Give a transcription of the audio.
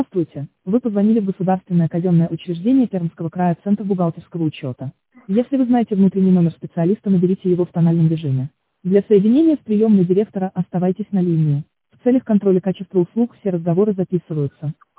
Здравствуйте. Вы позвонили в государственное казенное учреждение Пермского края Центр бухгалтерского учета. Если вы знаете внутренний номер специалиста, наберите его в тональном режиме. Для соединения с приемной директора оставайтесь на линии. В целях контроля качества услуг все разговоры записываются.